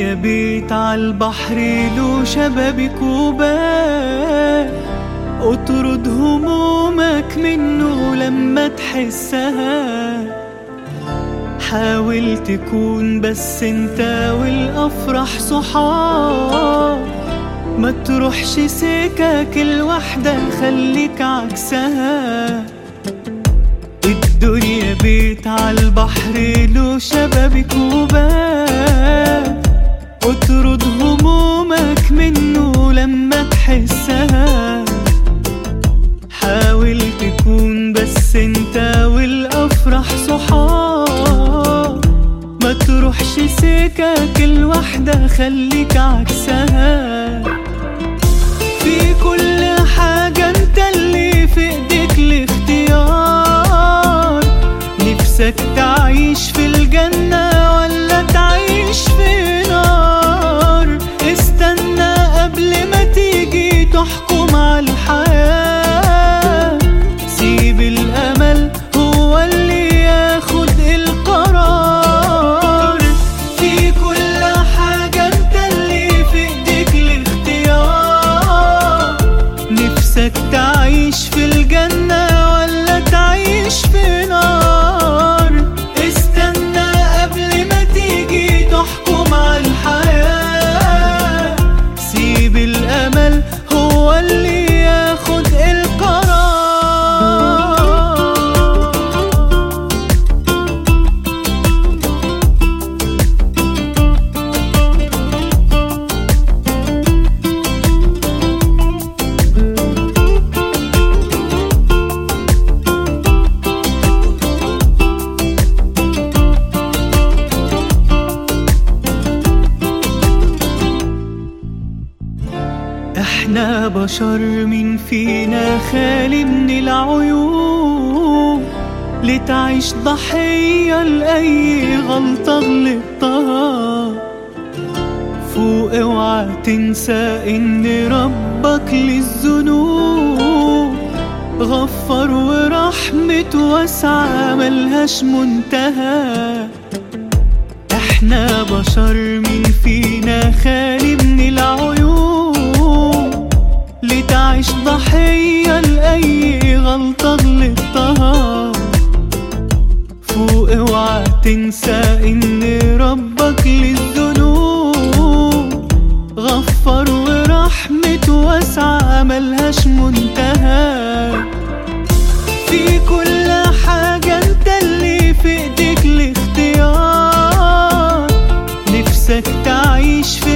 الدنيا بيت عالبحر له شبابك وباب، اطرد همومك منه لما تحسها. حاول تكون بس انت والافراح صحاب، ما تروحش سكك الوحدة خليك عكسها. الدنيا بيت عالبحر له شبابك وباب، اطرد همومك منه لما تحسها. حاول تكون بس انت والافراح صحاب، ما تروحش سكك الوحدة خليك عكسها. في كل حاجة انت اللي في ايديك الاختيار، نفسك تعيش في الجنة ولا تعيش في نار. استنى قبل ما تيجي تحكم على الحياة، سيب الأمل هو اللي ياخد القرار. في كل حاجة انت اللي في ايديك الاختيار، نفسك تعيش في الجنة ولا تعيش في نار. استنى قبل ما تيجي تحكم على الحياة، سيب الأمل هو اللي ياخد القرار. احنا بشر مين فينا خالي من العيوب، لتعيش ضحية لأي غلطة غلطتها. فوق اوعى تنسى ان ربك للذنوب غفر، ورحمته واسعة ملهاش منتهى. احنا بشر مين فينا خالي من العيوب، لتعيش ضحية لأي غلطة غلطتها. فوق اوعى تنسى ان ربك للذنوب غفر، ورحمته واسعة ملهاش منتهى. في كل حاجة انت اللي في ايديك الاختيار، نفسك تعيش في